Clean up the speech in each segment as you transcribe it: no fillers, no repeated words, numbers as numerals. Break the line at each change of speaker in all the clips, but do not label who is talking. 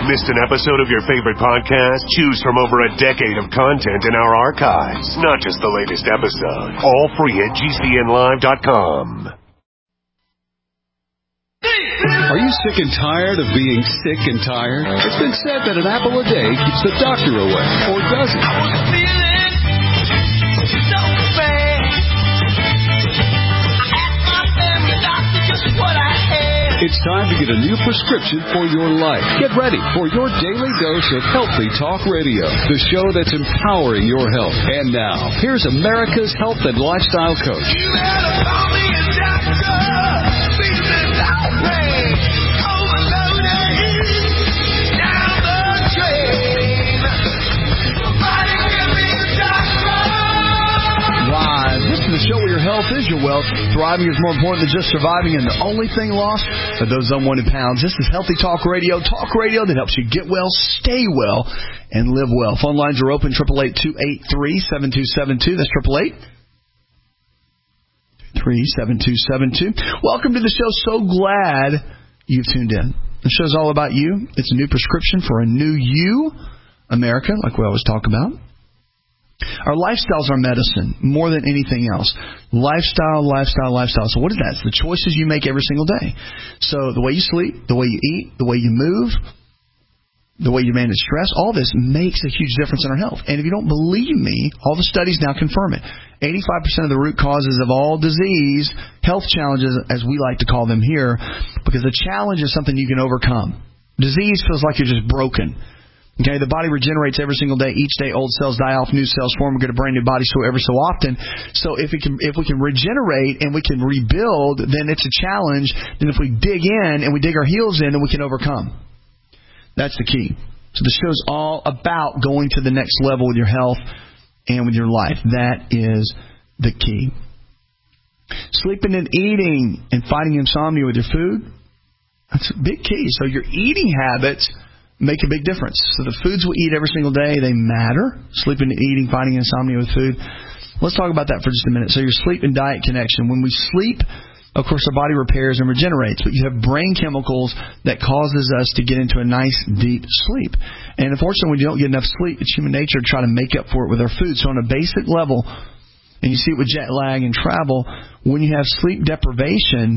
Missed an episode of your favorite podcast? Choose from over a decade of content in our archives. Not just the latest episode. All free at GCNlive.com.
Are you sick and tired of being sick and tired? It's been said that an apple a day keeps the doctor away, or does it?
I was feeling so bad. I asked my family doctor just what I had.
It's time to get a new prescription for your life. Get ready for your daily dose of Healthy Talk Radio, the show that's empowering your health. And now, here's America's health and lifestyle coach.
You better call me a doctor. Feeling outraged, overloaded, down the drain. Somebody give me a doctor.
Live. This is the show where your health is your wealth. Thriving is more important than just surviving, and the only thing lost are those unwanted pounds. This is Healthy Talk Radio that helps you get well, stay well, and live well. Phone lines are open, 888-283-7272. That's 888-37272. Welcome to the show. So glad you've tuned in. The show's all about you. It's a new prescription for a new you, America, like we always talk about. Our lifestyles are medicine more than anything else. Lifestyle. So what is that? It's the choices you make every single day. So the way you sleep, the way you eat, the way you move, the way you manage stress, all this makes a huge difference in our health. And if you don't believe me, all the studies now confirm it. 85% of the root causes of all disease, health challenges, as we like to call them here, because the challenge is something you can overcome. Disease feels like you're just broken. Okay, the body regenerates every single day. Each day, old cells die off, new cells form. We get a brand new body every so often. So if we can regenerate and we can rebuild, then it's a challenge. Then if we dig in and we dig our heels in, then we can overcome. That's the key. So the show's all about going to the next level with your health and with your life. That is the key. Sleeping and eating and fighting insomnia with your food, that's a big key. So your eating habits make a big difference. So the foods we eat every single day, they matter. Sleeping and eating, fighting insomnia with food. Let's talk about that for just a minute. So your sleep and diet connection. When we sleep, of course, our body repairs and regenerates, but you have brain chemicals that causes us to get into a nice, deep sleep. And unfortunately, when you don't get enough sleep, it's human nature to try to make up for it with our food. So on a basic level, and you see it with jet lag and travel, when you have sleep deprivation,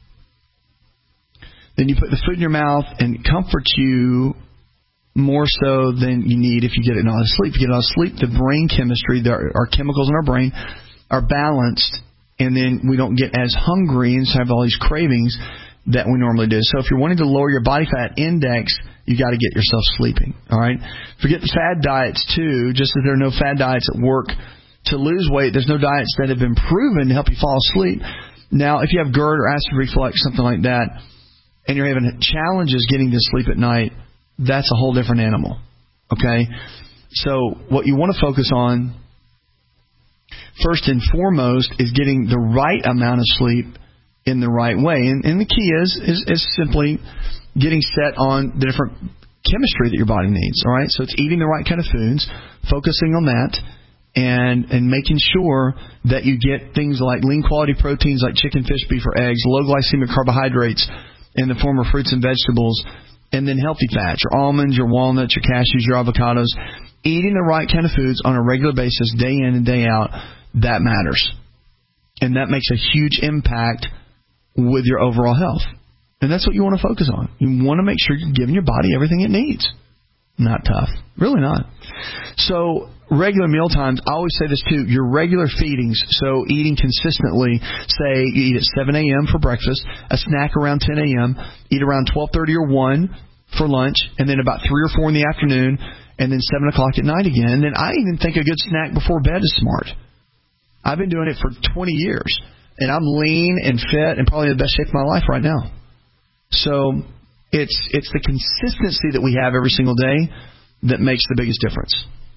then you put the food in your mouth and it comforts you more so than you need if you get it out of sleep. If you get it out of sleep, the brain chemistry, our chemicals in our brain are balanced, and then we don't get as hungry and have all these cravings that we normally do. So if you're wanting to lower your body fat index, you got to get yourself sleeping. All right. Forget the fad diets too. Just as there are no fad diets that work to lose weight, there's no diets that have been proven to help you fall asleep. Now, if you have GERD or acid reflux, something like that, and you're having challenges getting to sleep at night, that's a whole different animal. Okay? So what you want to focus on first and foremost is getting the right amount of sleep in the right way. And the key is simply getting set on the different chemistry that your body needs. All right? So it's eating the right kind of foods, focusing on that, and making sure that you get things like lean quality proteins like chicken, fish, beef, or eggs, low glycemic carbohydrates in the form of fruits and vegetables, and then healthy fats, your almonds, your walnuts, your cashews, your avocados. Eating the right kind of foods on a regular basis, day in and day out, that matters. And that makes a huge impact with your overall health. And that's what you want to focus on. You want to make sure you're giving your body everything it needs. Not tough. Really not. So regular meal times, I always say this too, your regular feedings, so eating consistently, say you eat at 7 a.m. for breakfast, a snack around 10 a.m., eat around 12:30 or 1 for lunch, and then about 3 or 4 in the afternoon, and then 7 o'clock at night again. And then I even think a good snack before bed is smart. I've been doing it for 20 years, and I'm lean and fit and probably in the best shape of my life right now. So it's the consistency that we have every single day that makes the biggest difference.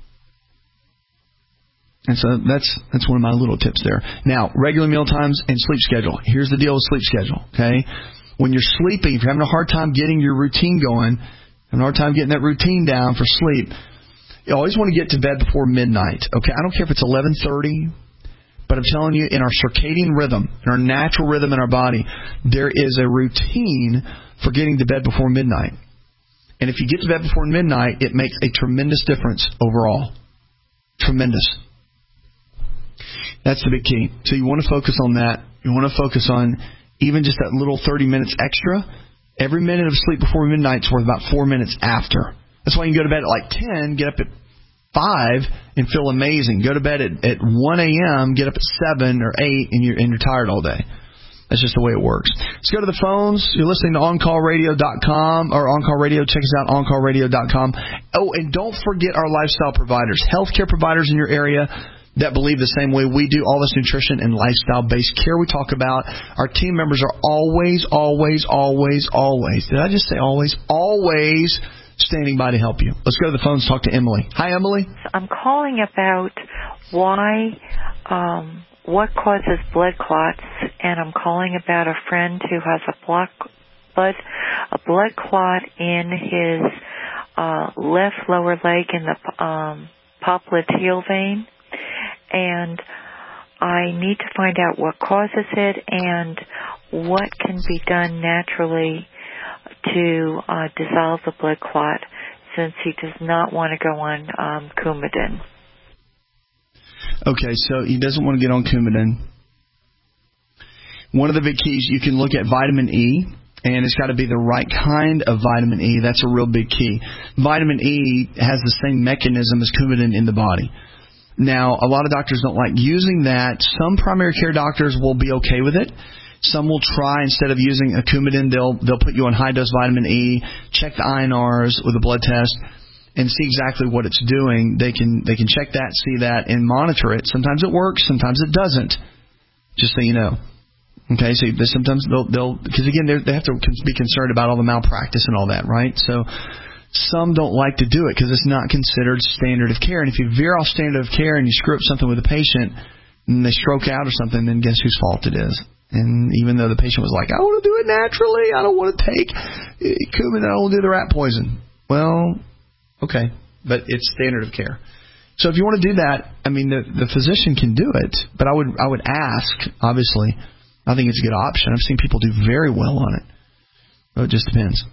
And so that's one of my little tips there. Now, regular meal times and sleep schedule. Here's the deal with sleep schedule, okay? When you're sleeping, if you're having a hard time getting your routine going, having a hard time getting that routine down for sleep, you always want to get to bed before midnight, okay? I don't care if it's 11:30, but I'm telling you, in our circadian rhythm, in our natural rhythm in our body, there is a routine for getting to bed before midnight. And if you get to bed before midnight, it makes a tremendous difference overall. Tremendous. That's the big key. So you want to focus on that. You want to focus on even just that little 30 minutes extra. Every minute of sleep before midnight is worth about 4 minutes after. That's why you can go to bed at like 10, get up at 5, and feel amazing. Go to bed at 1 a.m., get up at 7 or 8, and you're tired all day. That's just the way it works. Let's go to the phones. You're listening to OnCallRadio.com or OnCall Radio. Check us out, OnCallRadio.com. Oh, and don't forget our lifestyle providers, healthcare providers in your area that believe the same way we do, all this nutrition and lifestyle-based care we talk about. Our team members are always, did I just say always standing by to help you. Let's go to the phones and talk to Emily. Hi, Emily.
I'm calling about what causes blood clots, and I'm calling about a friend who has a blood clot in his left lower leg in the popliteal vein, and I need to find out what causes it and what can be done naturally to dissolve the blood clot, since he does not want to go on Coumadin.
Okay, so he doesn't want to get on Coumadin. One of the big keys, you can look at vitamin E, and it's got to be the right kind of vitamin E. That's a real big key. Vitamin E has the same mechanism as Coumadin in the body. Now, a lot of doctors don't like using that. Some primary care doctors will be okay with it. Some will try, instead of using a Coumadin, they'll put you on high-dose vitamin E, check the INRs with a blood test, and see exactly what it's doing. They can check that, see that, and monitor it. Sometimes it works, sometimes it doesn't, just so you know. Okay, so sometimes they'll because again, they have to be concerned about all the malpractice and all that, right? So some don't like to do it because it's not considered standard of care. And if you veer off standard of care and you screw up something with a patient and they stroke out or something, then guess whose fault it is? And even though the patient was like, I want to do it naturally, I don't want to take Coumadin, I want to do the rat poison. Well, okay, but it's standard of care. So if you want to do that, I mean, the physician can do it, but I would ask, obviously. I think it's a good option. I've seen people do very well on it. But it just depends.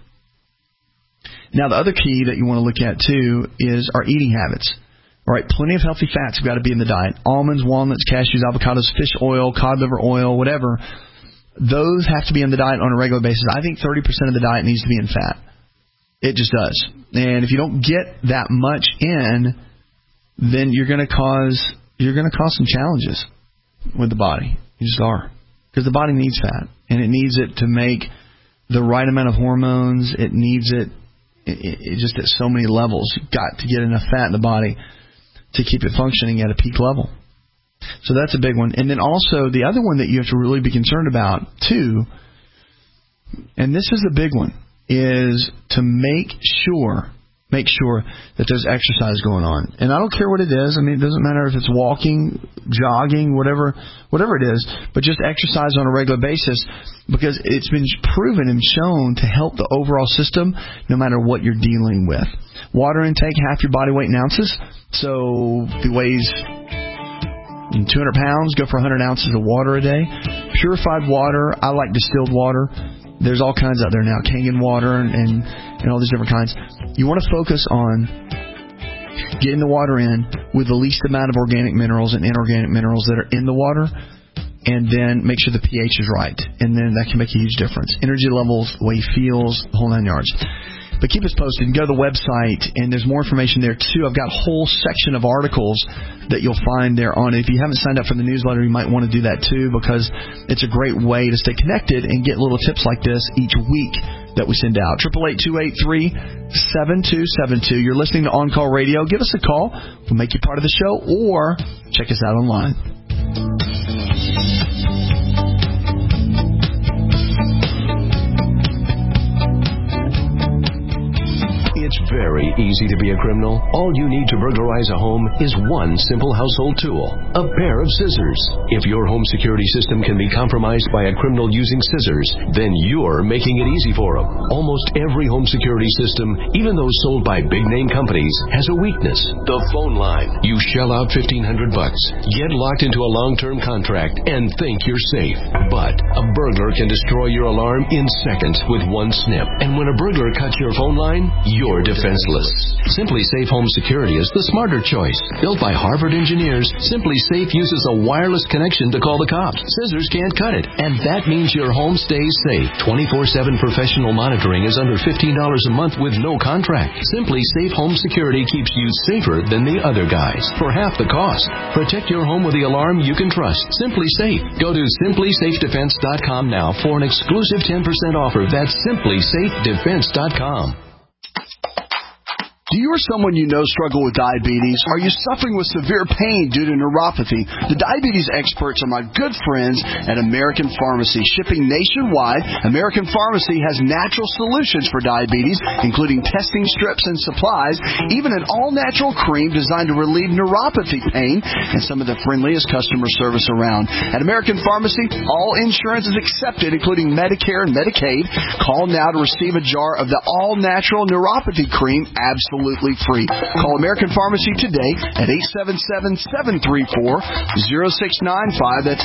Now, the other key that you want to look at, too, is our eating habits. All right, plenty of healthy fats have got to be in the diet. Almonds, walnuts, cashews, avocados, fish oil, cod liver oil, whatever. Those have to be in the diet on a regular basis. I think 30% of the diet needs to be in fat. It just does. And if you don't get that much in, then you're going to cause some challenges with the body. You just are. Because the body needs fat, and it needs it to make the right amount of hormones. It needs it just at so many levels. You've got to get enough fat in the body to keep it functioning at a peak level. So that's a big one. And then also the other one that you have to really be concerned about, too, and this is a big one, is to make sure that there's exercise going on. And I don't care what it is. I mean, it doesn't matter if it's walking, jogging, whatever it is, but just exercise on a regular basis, because it's been proven and shown to help the overall system no matter what you're dealing with. Water intake, half your body weight in ounces. So if it weighs 200 pounds, go for 100 ounces of water a day. Purified water, I like distilled water. There's all kinds out there now, Kangen water and all these different kinds. You want to focus on getting the water in with the least amount of organic minerals and inorganic minerals that are in the water, and then make sure the pH is right. And then that can make a huge difference. Energy levels, the way he feels, the whole 9 yards. But keep us posted. You can go to the website, and there's more information there, too. I've got a whole section of articles that you'll find there on it. If you haven't signed up for the newsletter, you might want to do that, too, because it's a great way to stay connected and get little tips like this each week that we send out. 888-283-7272. You're listening to On Call Radio. Give us a call. We'll make you part of the show, or check us out online.
It's very easy to be a criminal. All you need to burglarize a home is one simple household tool, a pair of scissors. If your home security system can be compromised by a criminal using scissors, then you're making it easy for them. Almost every home security system, even those sold by big-name companies, has a weakness: the phone line. You shell out $1,500, get locked into a long-term contract, and think you're safe. But a burglar can destroy your alarm in seconds with one snip. And when a burglar cuts your phone line, you're defenseless. Simply Safe Home Security is the smarter choice. Built by Harvard engineers, Simply Safe uses a wireless connection to call the cops. Scissors can't cut it, and that means your home stays safe. 24/7 professional monitoring is under $15 a month with no contract. Simply Safe Home Security keeps you safer than the other guys for half the cost. Protect your home with the alarm you can trust. Simply Safe. Go to simplysafedefense.com now for an exclusive 10% offer. That's simplysafedefense.com.
Do you or someone you know struggle with diabetes? Are you suffering with severe pain due to neuropathy? The diabetes experts are my good friends at American Pharmacy. Shipping nationwide, American Pharmacy has natural solutions for diabetes, including testing strips and supplies, even an all-natural cream designed to relieve neuropathy pain, and some of the friendliest customer service around. At American Pharmacy, all insurance is accepted, including Medicare and Medicaid. Call now to receive a jar of the all-natural neuropathy cream absolutely free. Call American Pharmacy today at 877-734-0695. That's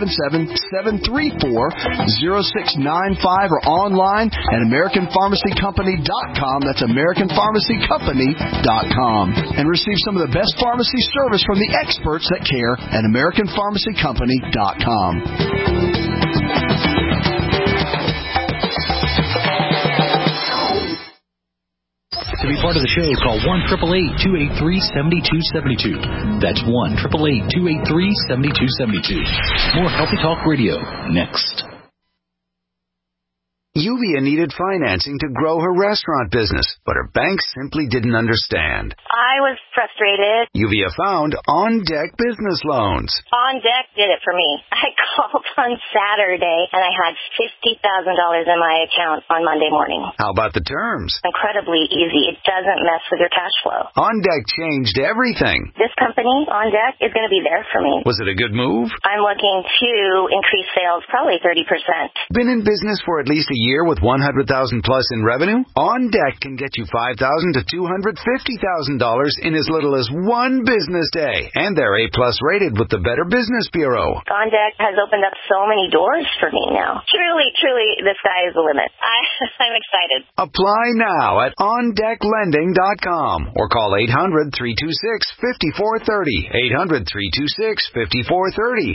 877-734-0695, or online at AmericanPharmacyCompany.com. That's AmericanPharmacyCompany.com. And receive some of the best pharmacy service from the experts that care at AmericanPharmacyCompany.com.
To be part of the show, call 1-888-283-7272. That's 1-888-283-7272. More Healthy Talk Radio next.
Yuvia needed financing to grow her restaurant business, but her bank simply didn't understand.
I was frustrated.
Yuvia found On Deck Business Loans.
On Deck did it for me. I called on Saturday, and I had $50,000 in my account on Monday morning.
How about the terms?
Incredibly easy. It doesn't mess with your cash flow.
On Deck changed everything.
This company, On Deck, is going to be there for me.
Was it a good move?
I'm looking to increase sales probably 30%.
Been in business for at least a year with $100,000 plus in revenue? On Deck can get you $5,000 to $250,000 in as little as one business day. And they're A-plus rated with the Better Business Bureau.
On Deck has opened up so many doors for me now. Truly, the sky is the limit. I'm excited.
Apply now at OnDeckLending.com or call 800-326-5430. 800-326-5430.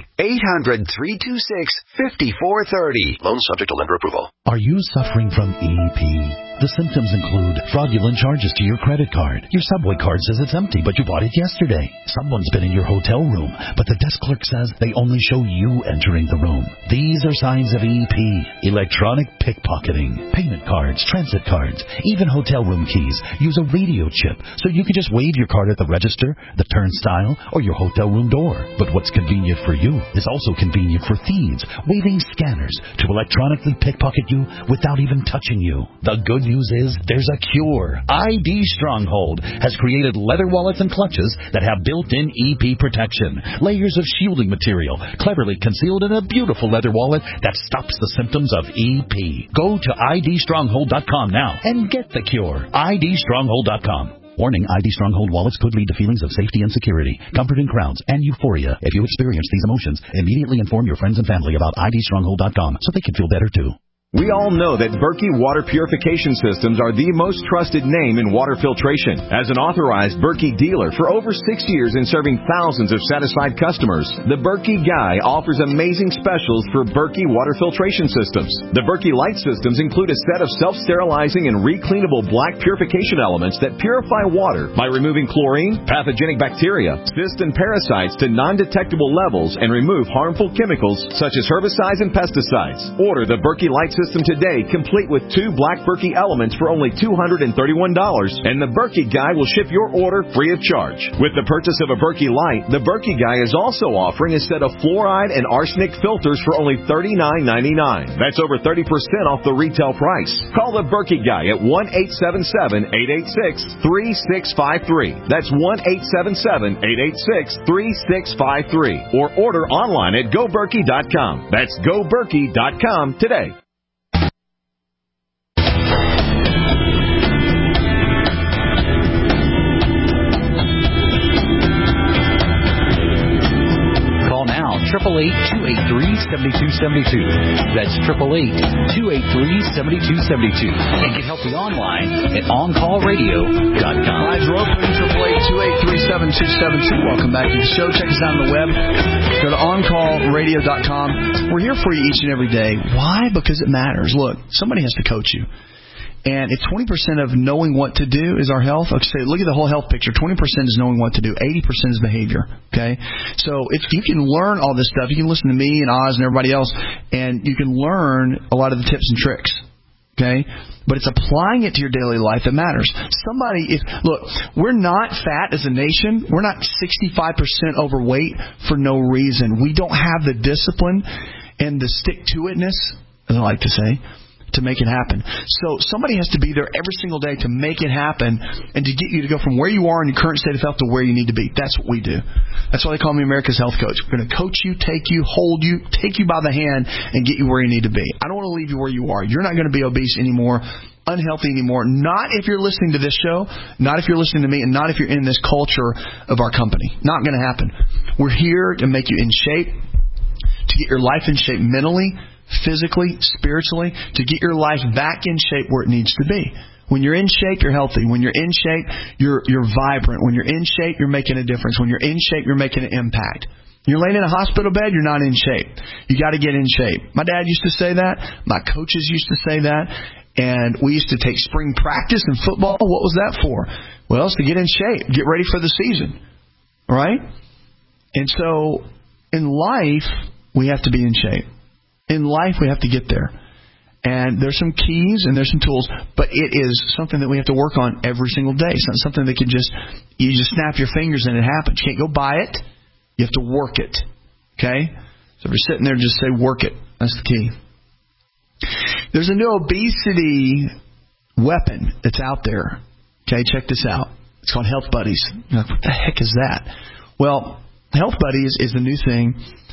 800-326-5430.
Loan subject to lender approval.
Are you suffering from EP? The symptoms include fraudulent charges to your credit card. Your Subway card says it's empty, but you bought it yesterday. Someone's been in your hotel room, but the desk clerk says they only show you entering the room. These are signs of EP. Electronic pickpocketing. Payment cards, transit cards, even hotel room keys use a radio chip, so you can just wave your card at the register, the turnstile, or your hotel room door. But what's convenient for you is also convenient for thieves, waving scanners to electronically pickpocket you without even touching you. The good news is there's a cure. ID Stronghold has created leather wallets and clutches that have built-in EP protection. Layers of shielding material cleverly concealed in a beautiful leather wallet that stops the symptoms of EP. Go to idstronghold.com now and get the cure. idstronghold.com. Warning, ID Stronghold wallets could lead to feelings of safety and security, comfort in crowds, and euphoria. If you experience these emotions, immediately inform your friends and family about idstronghold.com so they can feel better too.
We all know that Berkey Water Purification Systems are the most trusted name in water filtration. As an authorized Berkey dealer for over 6 years and serving thousands of satisfied customers, the Berkey Guy offers amazing specials for Berkey water filtration systems. The Berkey Light systems include a set of self-sterilizing and recleanable black purification elements that purify water by removing chlorine, pathogenic bacteria, cysts, and parasites to non-detectable levels and remove harmful chemicals such as herbicides and pesticides. Order the Berkey Light system system today, complete with 2 Black Berkey elements for only $231, and the Berkey Guy will ship your order free of charge. With the purchase of a Berkey Light, the Berkey Guy is also offering a set of fluoride and arsenic filters for only $39.99. That's over 30% off the retail price. Call the Berkey Guy at 1-877-886-3653. That's 1-877-886-3653. Or order online at GoBerkey.com. That's GoBerkey.com today.
Call now, 888-283-7272. That's 888-283-7272. And get help online at OnCallRadio.com.
Guys, we're open, 888-283-7272. Welcome back to the show. Check us out on the web. Go to OnCallRadio.com. We're here for you each and every day. Why? Because it matters. Look, somebody has to coach you. And if 20% of knowing what to do is our health, okay, look at the whole health picture. 20% is knowing what to do. 80% is behavior. Okay? So if you can learn all this stuff, you can listen to me and Oz and everybody else, and you can learn a lot of the tips and tricks. Okay? But it's applying it to your daily life that matters. Look, we're not fat as a nation. We're not 65% overweight for no reason. We don't have the discipline and the stick-to-itness, as I like to say, to make it happen. So somebody has to be there every single day to make it happen and to get you to go from where you are in your current state of health to where you need to be. That's what we do. That's why they call me America's Health Coach. We're going to coach you, take you, hold you, take you by the hand, and get you where you need to be. I don't want to leave you where you are. You're not going to be obese anymore, unhealthy anymore. Not if you're listening to this show, not if you're listening to me, and not if you're in this culture of our company. Not going to happen. We're here to make you in shape, to get your life in shape mentally, physically, spiritually, to get your life back in shape where it needs to be. When you're in shape, you're healthy. When you're in shape, you're vibrant. When you're in shape, you're making a difference. When you're in shape, you're making an impact. You're laying in a hospital bed, you're not in shape. You got to get in shape. My dad used to say that. My coaches used to say that. And we used to take spring practice in football. What was that for? Well, it's to get in shape, get ready for the season. All right? And so in life, we have to be in shape. In life, we have to get there. And there's some keys and there's some tools, but it is something that we have to work on every single day. It's not something that you just snap your fingers and it happens. You can't go buy it. You have to work it. Okay? So if you're sitting there, just say work it. That's the key. There's a new obesity weapon that's out there. Okay, check this out. It's called Health Buddies. You're like, what the heck is that? Well, Health Buddies is the new thing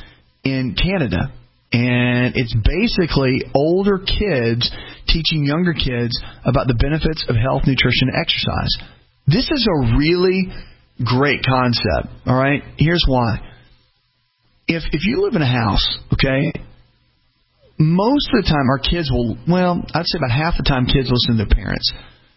in Canada. And it's basically older kids teaching younger kids about the benefits of health, nutrition, and exercise. This is a really great concept, all right? Here's why. If you live in a house, okay, most of the time our kids will, I'd say about half the time kids listen to their parents.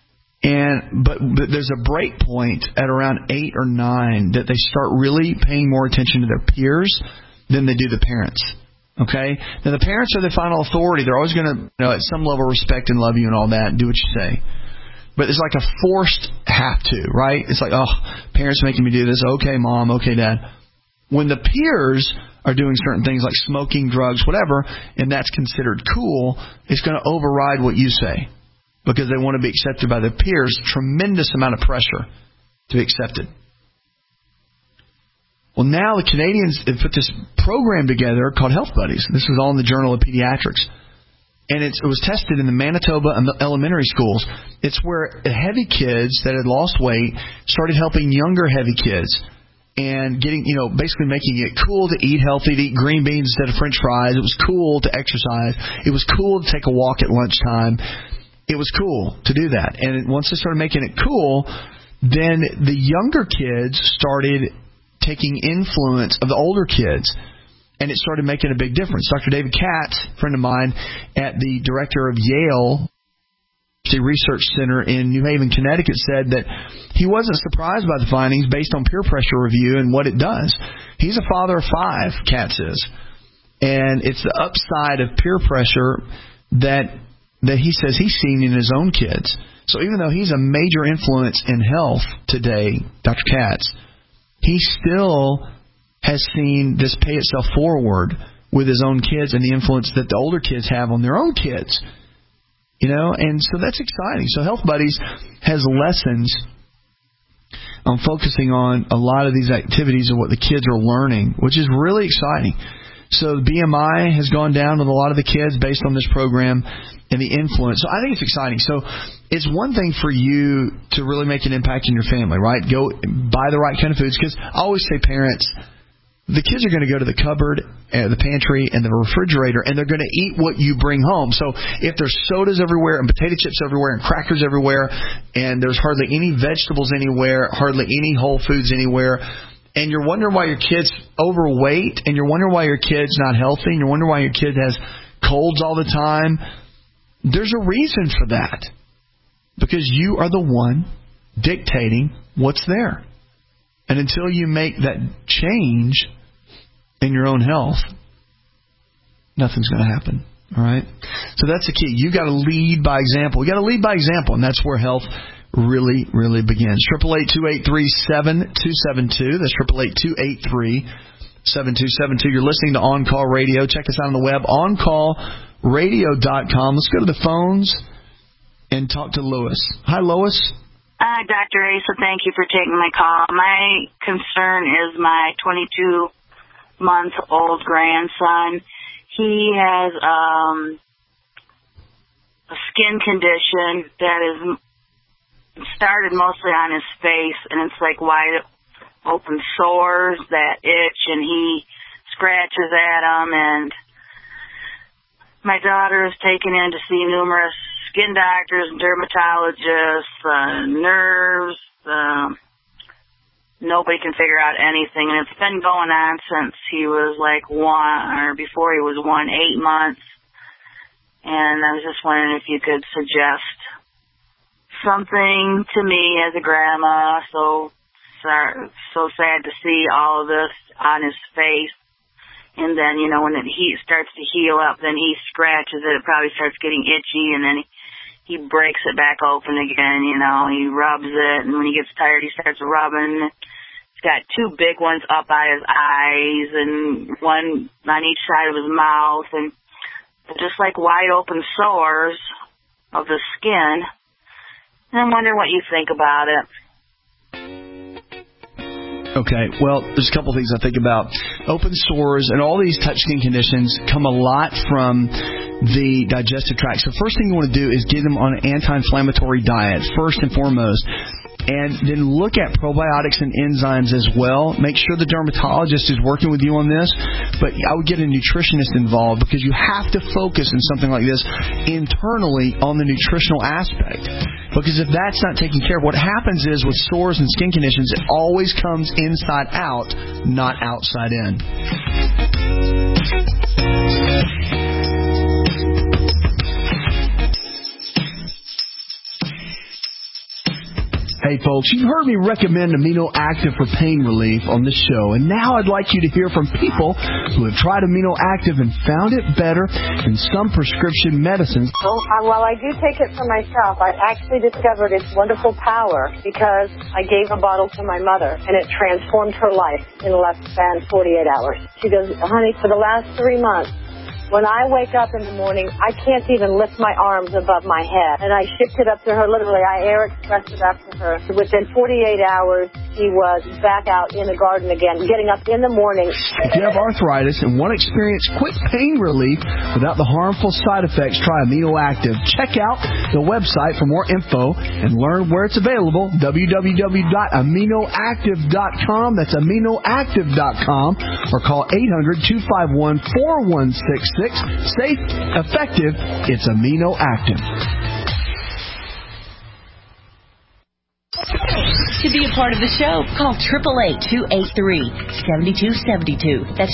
But there's a break point at around 8 or 9 that they start really paying more attention to their peers than they do the parents. Okay? Now, the parents are the final authority. They're always going to, at some level, respect and love you and all that and do what you say. But it's like a forced have to, right? It's like, parents making me do this. Okay, Mom. Okay, Dad. When the peers are doing certain things like smoking, drugs, whatever, and that's considered cool, it's going to override what you say because they want to be accepted by their peers. Tremendous amount of pressure to be accepted. Well, now the Canadians have put this program together called Health Buddies. This is all in the Journal of Pediatrics. And it was tested in the Manitoba elementary schools. It's where heavy kids that had lost weight started helping younger heavy kids and getting, basically making it cool to eat healthy, to eat green beans instead of French fries. It was cool to exercise. It was cool to take a walk at lunchtime. It was cool to do that. And once they started making it cool, then the younger kids started taking influence of the older kids, and it started making a big difference. Dr. David Katz, a friend of mine, at the director of Yale Research Center in New Haven, Connecticut, said that he wasn't surprised by the findings based on peer pressure review and what it does. He's a father of 5, Katz is, and it's the upside of peer pressure that he says he's seen in his own kids. So even though he's a major influence in health today, Dr. Katz, he still has seen this pay itself forward with his own kids and the influence that the older kids have on their own kids. And so that's exciting. So Health Buddies has lessons on focusing on a lot of these activities and what the kids are learning, which is really exciting. So the BMI has gone down with a lot of the kids based on this program and the influence. So I think it's exciting. So it's one thing for you to really make an impact in your family, right? Go buy the right kind of foods. Because I always say, parents, the kids are going to go to the cupboard, the pantry, and the refrigerator, and they're going to eat what you bring home. So if there's sodas everywhere and potato chips everywhere and crackers everywhere, and there's hardly any vegetables anywhere, hardly any whole foods anywhere, and you're wondering why your kid's overweight, and you're wondering why your kid's not healthy, and you're wondering why your kid has colds all the time, there's a reason for that. Because you are the one dictating what's there. And until you make that change in your own health, nothing's going to happen. All right? So that's the key. You've got to lead by example. You've got to lead by example, and that's where health really, really begins. 888-283-7272. That's 888-283-7272. You're listening to On Call Radio. Check us out on the web, oncallradio.com. Let's go to the phones and talk to Lois. Hi, Lois.
Hi, Dr. Asa. Thank you for taking my call. My concern is my 22-month-old grandson. He has a skin condition that is started mostly on his face, and it's like wide open sores that itch, and he scratches at them. And my daughter is taken in to see numerous skin doctors, dermatologists, nerves. Nobody can figure out anything, and it's been going on since he was like 8 months. And I was just wondering if you could suggest something to me as a grandma. So sad to see all of this on his face. And then, when the heat starts to heal up, then he scratches it. It probably starts getting itchy, and then he breaks it back open again. He rubs it, and when he gets tired, he starts rubbing. He's got 2 big ones up by his eyes and one on each side of his mouth, and just like wide open sores of the skin. And I'm wondering what you think about it.
Okay, well, there's a couple things I think about. Open sores and all these touch skin conditions come a lot from the digestive tract. So first thing you want to do is get them on an anti-inflammatory diet, first and foremost. And then look at probiotics and enzymes as well. Make sure the dermatologist is working with you on this. But I would get a nutritionist involved, because you have to focus in something like this internally on the nutritional aspect. Because if that's not taken care of, what happens is with sores and skin conditions, it always comes inside out, not outside in. Hey folks, you've heard me recommend Amino Active for pain relief on this show, and now I'd like you to hear from people who have tried Amino Active and found it better than some prescription medicines.
Well, I do take it for myself. I actually discovered its wonderful power because I gave a bottle to my mother, and it transformed her life in less than 48 hours. She goes, honey, for the last 3 months, when I wake up in the morning, I can't even lift my arms above my head. And I shipped it up to her, literally. I air expressed it up to her. Within 48 hours, she was back out in the garden again, getting up in the morning.
If you have arthritis and want to experience quick pain relief without the harmful side effects, try Amino Active. Check out the website for more info and learn where it's available, www.aminoactive.com. That's aminoactive.com, or call 800-251-4166. Safe, effective, it's Amino Active.
To be a part of the show, call 888-283-7272. That's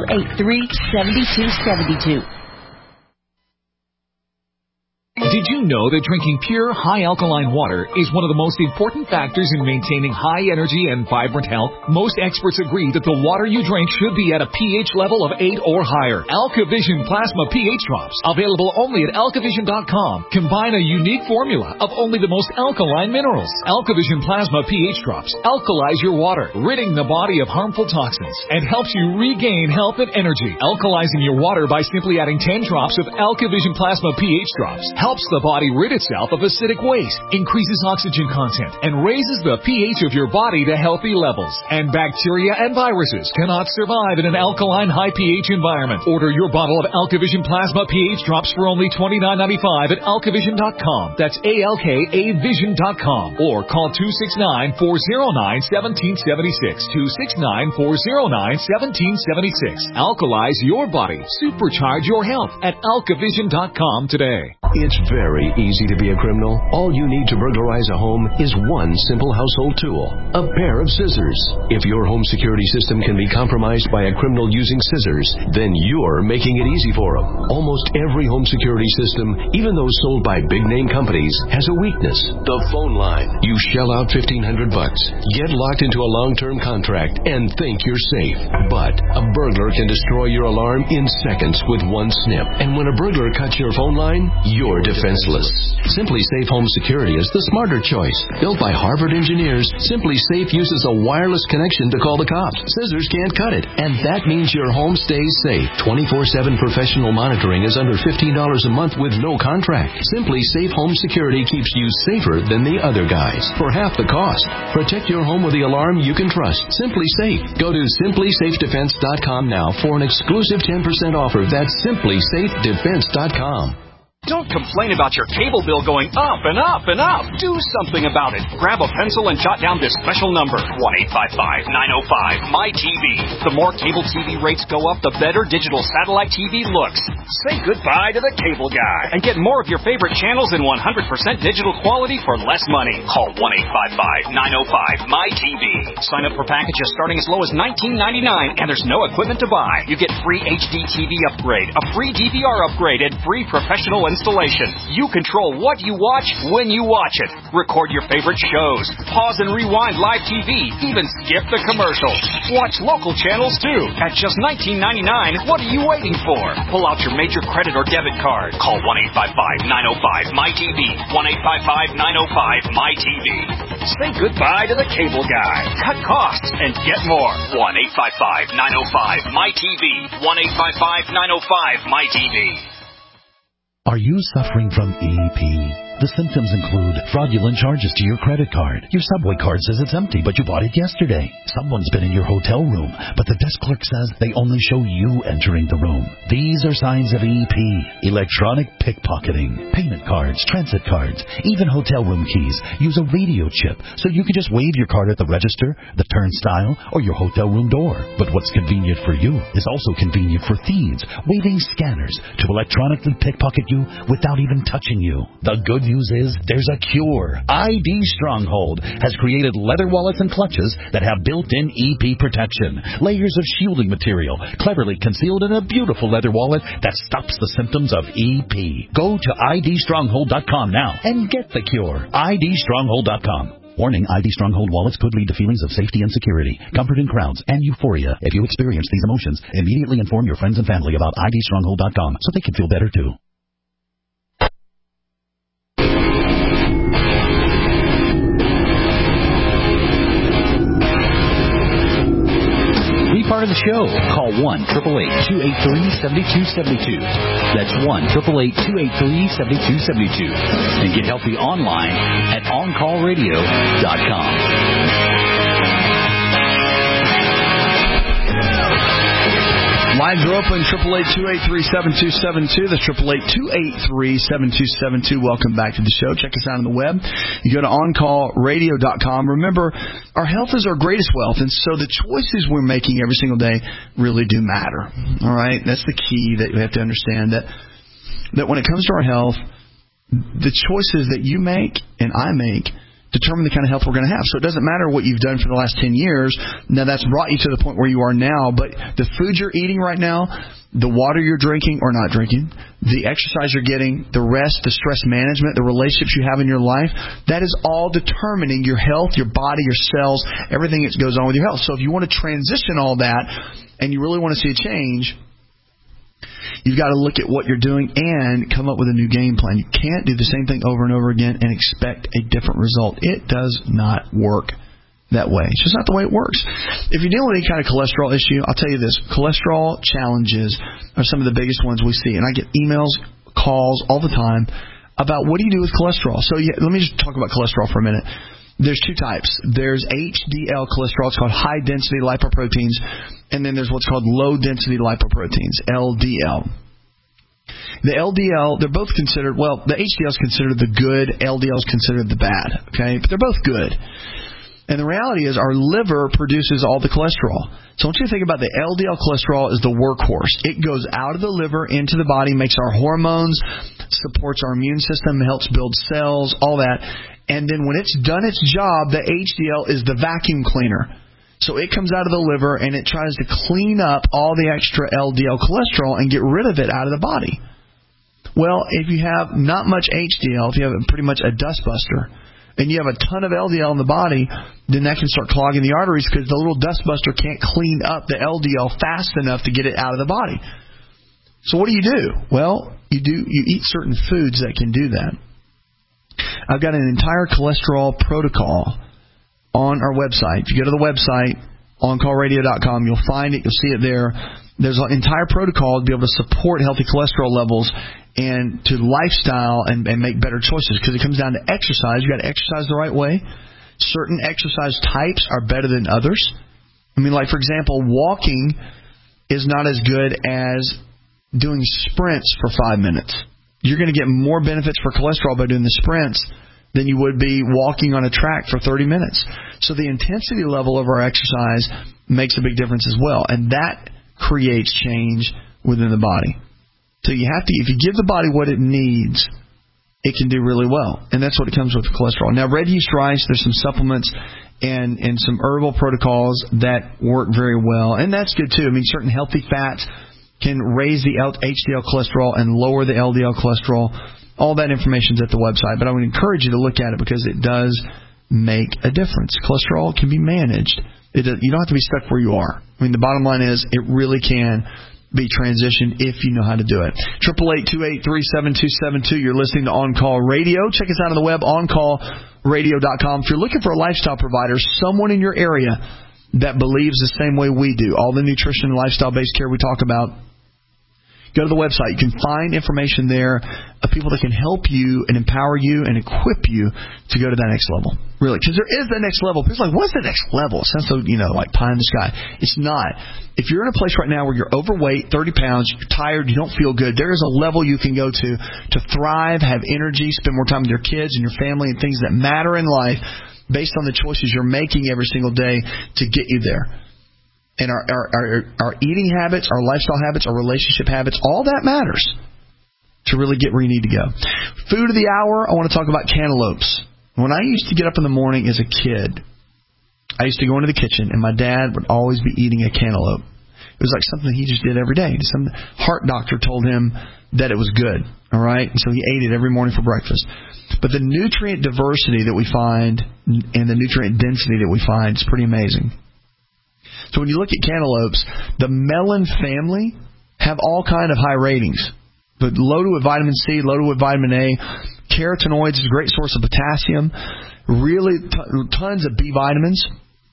888-283-7272.
Did you know that drinking pure, high-alkaline water is one of the most important factors in maintaining high energy and vibrant health? Most experts agree that the water you drink should be at a pH level of 8 or higher. AlkaVision Plasma pH Drops, available only at AlkaVision.com, combine a unique formula of only the most alkaline minerals. AlkaVision Plasma pH Drops alkalize your water, ridding the body of harmful toxins, and helps you regain health and energy. Alkalizing your water by simply adding 10 drops of AlkaVision Plasma pH Drops helps the body rid itself of acidic waste, increases oxygen content, and raises the pH of your body to healthy levels. And bacteria and viruses cannot survive in an alkaline high pH environment. Order your bottle of AlkaVision Plasma pH Drops for only $29.95 at AlkaVision.com. That's ALKAVision.com. Or call 269-409-1776. 269-409-1776. Alkalize your body. Supercharge your health at AlkaVision.com today.
It's very easy to be a criminal. All you need to burglarize a home is one simple household tool, a pair of scissors. If your home security system can be compromised by a criminal using scissors, then you're making it easy for them. Almost every home security system, even those sold by big-name companies, has a weakness, the phone line. You shell out $1,500, get locked into a long-term contract, and think you're safe. But a burglar can destroy your alarm in seconds with one snip. And when a burglar cuts your phone line, you're defenseless. Simply Safe Home Security is the smarter choice. Built by Harvard engineers, Simply Safe uses a wireless connection to call the cops. Scissors can't cut it, and that means your home stays safe. 24/7 professional monitoring is under $15 a month with no contract. Simply Safe Home Security keeps you safer than the other guys for half the cost. Protect your home with the alarm you can trust. Simply Safe. Go to simplysafedefense.com now for an exclusive 10% offer. That's simplysafedefense.com.
Don't complain about your cable bill going up and up and up. Do something about it. Grab a pencil and jot down this special number, 1-855-905-MY-TV. The more cable TV rates go up, the better digital satellite TV looks. Say goodbye to the cable guy and get more of your favorite channels in 100% digital quality for less money. Call 1-855-905-MY-TV. Sign up for packages starting as low as $19.99, and there's no equipment to buy. You get free HD TV upgrade, a free DVR upgrade, and free professional installation. You control what you watch when you watch it. Record your favorite shows. Pause and rewind live TV. Even skip the commercials. Watch local channels too. At just $19.99, what are you waiting for? Pull out your major credit or debit card. Call 1-855-905-MY-TV. 1-855-905-MY-TV. Say goodbye to the cable guy. Cut costs and get more. 1-855-905-MY-TV. 1-855-905-MY-TV.
Are you suffering from EP? The symptoms include fraudulent charges to your credit card. Your Subway card says it's empty, but you bought it yesterday. Someone's been in your hotel room, but the desk clerk says they only show you entering the room. These are signs of EP. Electronic pickpocketing. Payment cards, transit cards, even hotel room keys use a radio chip, so you can just wave your card at the register, the turnstile, or your hotel room door. But what's convenient for you is also convenient for thieves, waving scanners to electronically pickpocket you without even touching you. The good news is there's a cure. ID Stronghold has created leather wallets and clutches that have built-in EP protection. Layers of shielding material cleverly concealed in a beautiful leather wallet that stops the symptoms of EP. Go to idstronghold.com now and get the cure. idstronghold.com. Warning, ID Stronghold wallets could lead to feelings of safety and security, comfort in crowds, and euphoria. If you experience these emotions, immediately inform your friends and family about idstronghold.com so they can feel better too.
Be part of the show. Call 1-888-283-7272. That's 1-888-283-7272. And get healthy online at OnCallRadio.com.
Lines are open, 888-283-7272. That's 888-283-7272. Welcome back to the show. Check us out on the web. You go to OnCallRadio.com. Remember, our health is our greatest wealth, and so the choices we're making every single day really do matter. All right? That's the key that we have to understand, that when it comes to our health, the choices that you make and I make determine the kind of health we're going to have. So it doesn't matter what you've done for the last 10 years. Now, that's brought you to the point where you are now. But the food you're eating right now, the water you're drinking or not drinking, the exercise you're getting, the rest, the stress management, the relationships you have in your life, that is all determining your health, your body, your cells, everything that goes on with your health. So if you want to transition all that and you really want to see a change, you've got to look at what you're doing and come up with a new game plan. You can't do the same thing over and over again and expect a different result. It does not work that way. It's just not the way it works. If you're dealing with any kind of cholesterol issue, I'll tell you this. Cholesterol challenges are some of the biggest ones we see. And I get emails, calls all the time about what do you do with cholesterol. So let me just talk about cholesterol for a minute. There's two types. There's HDL cholesterol. It's called high-density lipoproteins. And then there's what's called low-density lipoproteins, LDL. The LDL, they're both considered, well, the HDL is considered the good, LDL is considered the bad, okay? But they're both good. And the reality is our liver produces all the cholesterol. So I want you to think about the LDL cholesterol as the workhorse. It goes out of the liver into the body, makes our hormones, supports our immune system, helps build cells, all that. And then when it's done its job, the HDL is the vacuum cleaner. So it comes out of the liver and it tries to clean up all the extra LDL cholesterol and get rid of it out of the body. Well, if you have not much HDL, if you have pretty much a dustbuster, and you have a ton of LDL in the body, then that can start clogging the arteries because the little dustbuster can't clean up the LDL fast enough to get it out of the body. So what do? Well, you eat certain foods that can do that. I've got an entire cholesterol protocol on our website. If you go to the website, oncallradio.com, you'll find it. You'll see it there. There's an entire protocol to be able to support healthy cholesterol levels and to lifestyle and make better choices, because it comes down to exercise. You've got to exercise the right way. Certain exercise types are better than others. I mean, like, for example, walking is not as good as doing sprints for 5 minutes. You're going to get more benefits for cholesterol by doing the sprints than you would be walking on a track for 30 minutes. So the intensity level of our exercise makes a big difference as well, and that creates change within the body. So you have to, if you give the body what it needs, it can do really well. And that's what it comes with cholesterol. Now, red yeast rice, there's some supplements and some herbal protocols that work very well. And that's good, too. I mean, certain healthy fats can raise the HDL cholesterol and lower the LDL cholesterol. All that information is at the website. But I would encourage you to look at it because it does make a difference. Cholesterol can be managed. You don't have to be stuck where you are. I mean, the bottom line is it really can be transitioned if you know how to do it. 888-283-7272. You're listening to On Call Radio. Check us out on the web, oncallradio.com. If you're looking for a lifestyle provider, someone in your area that believes the same way we do, all the nutrition and lifestyle-based care we talk about, go to the website. You can find information there of people that can help you and empower you and equip you to go to that next level. Really, because there is the next level. People are like, what's the next level? It sounds so, like pie in the sky. It's not. If you're in a place right now where you're overweight, 30 pounds, you're tired, you don't feel good, there is a level you can go to thrive, have energy, spend more time with your kids and your family and things that matter in life based on the choices you're making every single day to get you there. And our eating habits, our lifestyle habits, our relationship habits, all that matters to really get where you need to go. Food of the hour, I want to talk about cantaloupes. When I used to get up in the morning as a kid, I used to go into the kitchen, and my dad would always be eating a cantaloupe. It was like something he just did every day. Some heart doctor told him that it was good, all right? And so he ate it every morning for breakfast. But the nutrient diversity that we find and the nutrient density that we find is pretty amazing. So when you look at cantaloupes, the melon family have all kind of high ratings. But loaded with vitamin C, loaded with vitamin A. Carotenoids is a great source of potassium. Really tons of B vitamins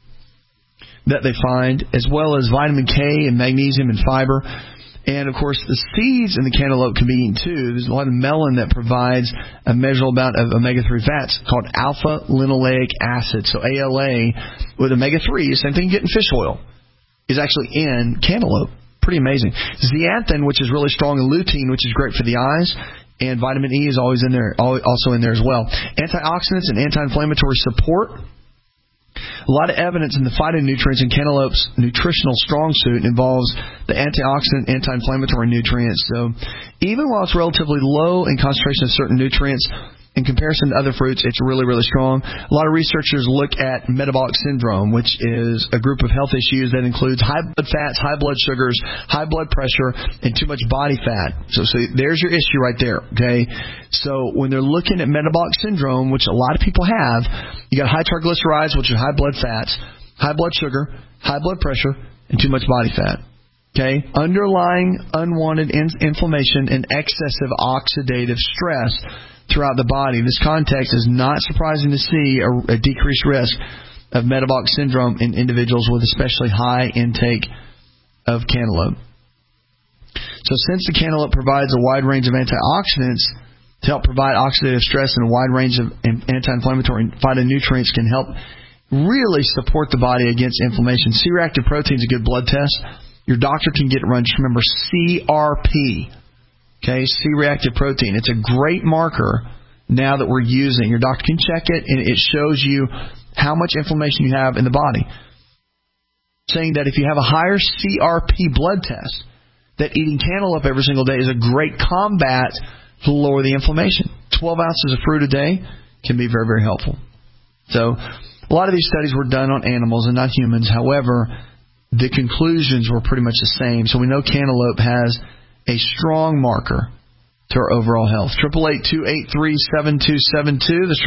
that they find, as well as vitamin K and magnesium and fiber. And, of course, the seeds in the cantaloupe can be eaten, too. There's a lot of melon that provides a measurable amount of omega-3 fats called alpha-linoleic acid. So ALA with omega-3, same thing you get in fish oil, is actually in cantaloupe. Pretty amazing. Zeaxanthin, which is really strong, and lutein, which is great for the eyes, and vitamin E is always in there, also in there as well. Antioxidants and anti-inflammatory support. A lot of evidence in the phytonutrients in cantaloupe's nutritional strong suit involves the antioxidant, anti-inflammatory nutrients. So even while it's relatively low in concentration of certain nutrients, in comparison to other fruits, it's really, really strong. A lot of researchers look at metabolic syndrome, which is a group of health issues that includes high blood fats, high blood sugars, high blood pressure, and too much body fat. So there's your issue right there, okay? So when they're looking at metabolic syndrome, which a lot of people have, you got high triglycerides, which are high blood fats, high blood sugar, high blood pressure, and too much body fat. Okay, underlying unwanted inflammation and excessive oxidative stress throughout the body. This context is not surprising to see a decreased risk of metabolic syndrome in individuals with especially high intake of cantaloupe. So since the cantaloupe provides a wide range of antioxidants to help provide oxidative stress and a wide range of anti-inflammatory phytonutrients can help really support the body against inflammation. C-reactive protein is a good blood test. Your doctor can get it run. Just remember CRP. Okay, C-reactive protein. It's a great marker now that we're using. Your doctor can check it, and it shows you how much inflammation you have in the body. Saying that if you have a higher CRP blood test, that eating cantaloupe every single day is a great combat to lower the inflammation. 12 ounces of fruit a day can be very, very helpful. So a lot of these studies were done on animals and not humans. However, the conclusions were pretty much the same. So we know cantaloupe has a strong marker to our overall health. 888-283-7272. That's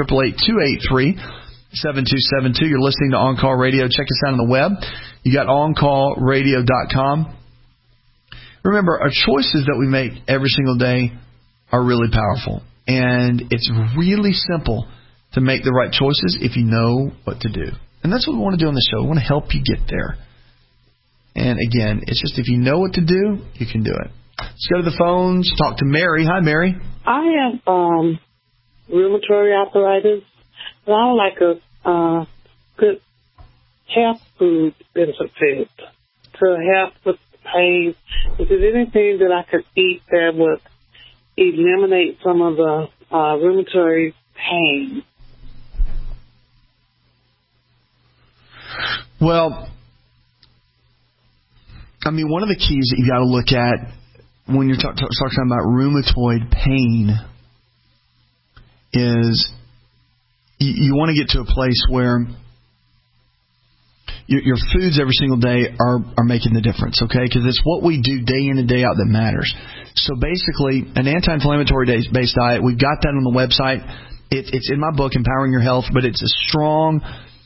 888-283-7272. You're listening to On Call Radio. Check us out on the web. You got OnCallRadio.com. Remember, our choices that we make every single day are really powerful. And it's really simple to make the right choices if you know what to do. And that's what we want to do on the show. We want to help you get there. And again, it's just if you know what to do, you can do it. Let's go to the phones, talk to Mary. Hi, Mary.
I have rheumatoid arthritis. And I would like a good health food benefit to help with the pain. Is there anything that I could eat that would eliminate some of the rheumatoid pain?
Well, I mean, one of the keys that you got to look at when you're talking about rheumatoid pain is you want to get to a place where your foods every single day are making the difference, okay? Because it's what we do day in and day out that matters. So basically, an anti-inflammatory based diet, we've got that on the website. It's in my book, Empowering Your Health, but it's a strong,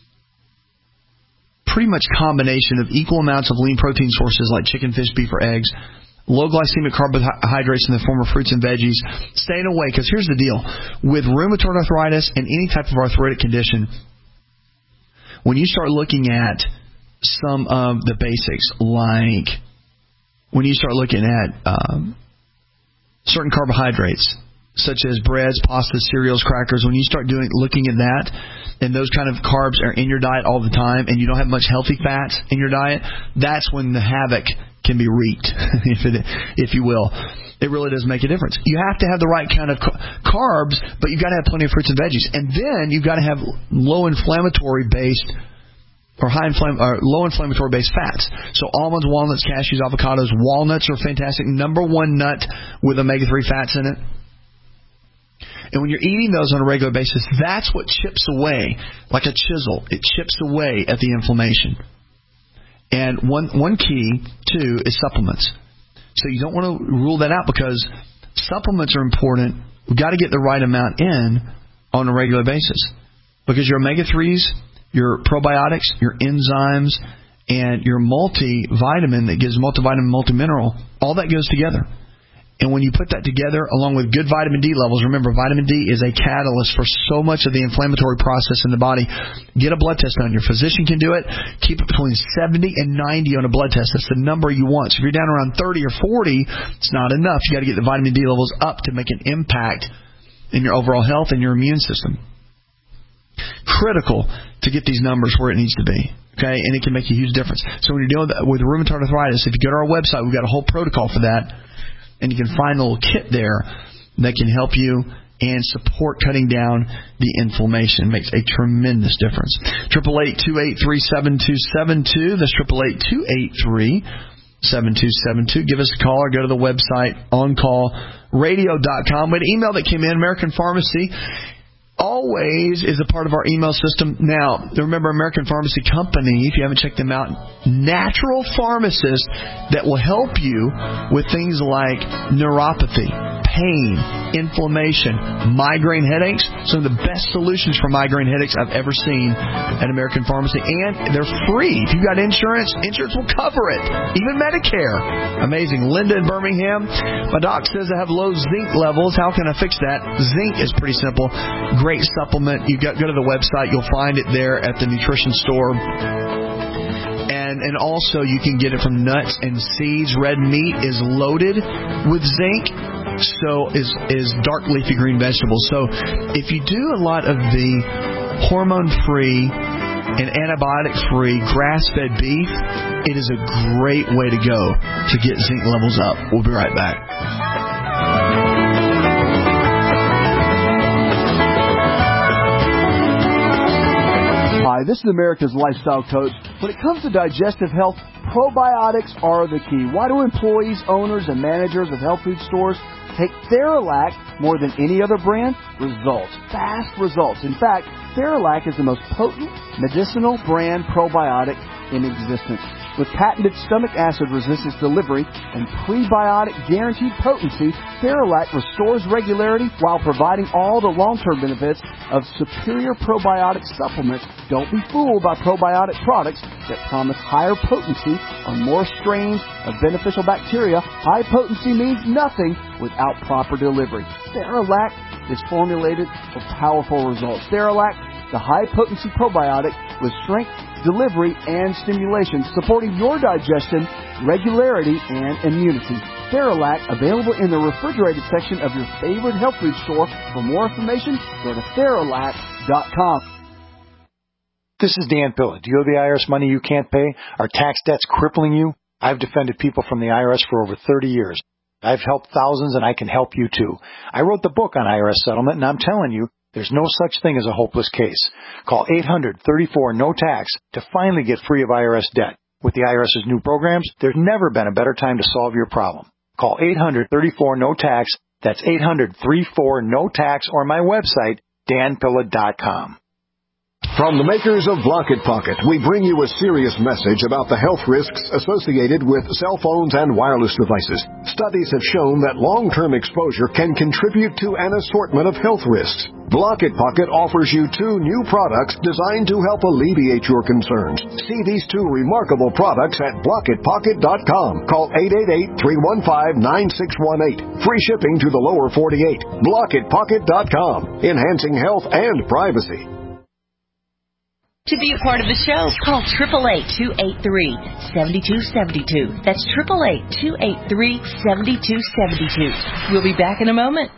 pretty much combination of equal amounts of lean protein sources like chicken, fish, beef, or eggs, low glycemic carbohydrates in the form of fruits and veggies, staying away. Because here's the deal. With rheumatoid arthritis and any type of arthritic condition, when you start looking at some of the basics, like when you start looking at certain carbohydrates, such as breads, pastas, cereals, crackers, when you start looking at that, and those kind of carbs are in your diet all the time, and you don't have much healthy fats in your diet, that's when the havoc can be wreaked, if you will. It really does make a difference. You have to have the right kind of carbs, but you've got to have plenty of fruits and veggies. And then you've got to have low inflammatory based fats. So almonds, walnuts, cashews, avocados. Walnuts are fantastic. Number one nut with omega-3 fats in it. And when you're eating those on a regular basis, that's what chips away, like a chisel. It chips away at the inflammation. And one key, too, is supplements. So you don't want to rule that out because supplements are important. We've got to get the right amount in on a regular basis. Because your omega-3s, your probiotics, your enzymes, and your multivitamin that gives multivitamin, multimineral, all that goes together. And when you put that together, along with good vitamin D levels, remember, vitamin D is a catalyst for so much of the inflammatory process in the body. Get a blood test done. Your physician can do it. Keep it between 70 and 90 on a blood test. That's the number you want. So if you're down around 30 or 40, it's not enough. You got to get the vitamin D levels up to make an impact in your overall health and your immune system. Critical to get these numbers where it needs to be. Okay, and it can make a huge difference. So when you're dealing with rheumatoid arthritis, if you go to our website, we've got a whole protocol for that. And you can find a little kit there that can help you and support cutting down the inflammation. It makes a tremendous difference. 888-283-7272. That's 7272. Give us a call or go to the website, oncallradio.com. We had an email that came in, American Pharmacy. Always is a part of our email system. Now, remember American Pharmacy Company, if you haven't checked them out, natural pharmacists that will help you with things like neuropathy, pain, inflammation, migraine headaches. Some of the best solutions for migraine headaches I've ever seen at American Pharmacy. And they're free. If you've got insurance, insurance will cover it. Even Medicare. Amazing. Linda in Birmingham. My doc says I have low zinc levels. How can I fix that? Zinc is pretty simple. Great supplement. You go to the website. You'll find it there at the nutrition store. And also you can get it from nuts and seeds. Red meat is loaded with zinc. So is dark leafy green vegetables. So if you do a lot of the hormone-free and antibiotic-free grass-fed beef, it is a great way to go to get zinc levels up. We'll be right back.
Hi, this is America's Lifestyle Coach. When it comes to digestive health, probiotics are the key. Why do employees, owners, and managers of health food stores take Theralac more than any other brand? Results. Fast results. In fact, Theralac is the most potent medicinal brand probiotic in existence. With patented stomach acid resistance delivery and prebiotic guaranteed potency, Theralac restores regularity while providing all the long-term benefits of superior probiotic supplements. Don't be fooled by probiotic products that promise higher potency or more strains of beneficial bacteria. High potency means nothing without proper delivery. Theralac is formulated for powerful results. Theralac, the high-potency probiotic with strength, delivery, and stimulation, supporting your digestion, regularity, and immunity. Theralac, available in the refrigerated section of your favorite health food store. For more information, go to Theralac.com.
This is Dan Pilla. Do you owe the IRS money you can't pay? Are tax debts crippling you? I've defended people from the IRS for over 30 years. I've helped thousands, and I can help you too. I wrote the book on IRS settlement, and I'm telling you, there's no such thing as a hopeless case. Call 800-34-NO-TAX to finally get free of IRS debt. With the IRS's new programs, there's never been a better time to solve your problem. Call 800-34-NO-TAX. That's 800-34-NO-TAX, or my website, danpilla.com.
From the makers of Blocket Pocket, we bring you a serious message about the health risks associated with cell phones and wireless devices. Studies have shown that long-term exposure can contribute to an assortment of health risks. Blocket Pocket offers you 2 new products designed to help alleviate your concerns. See these 2 remarkable products at BlocketPocket.com. Call 888-315-9618. Free shipping to the lower 48. BlocketPocket.com. Enhancing health and privacy.
To be a part of the show, call 888-283-7272. That's 888-283-7272. We'll be back in a moment.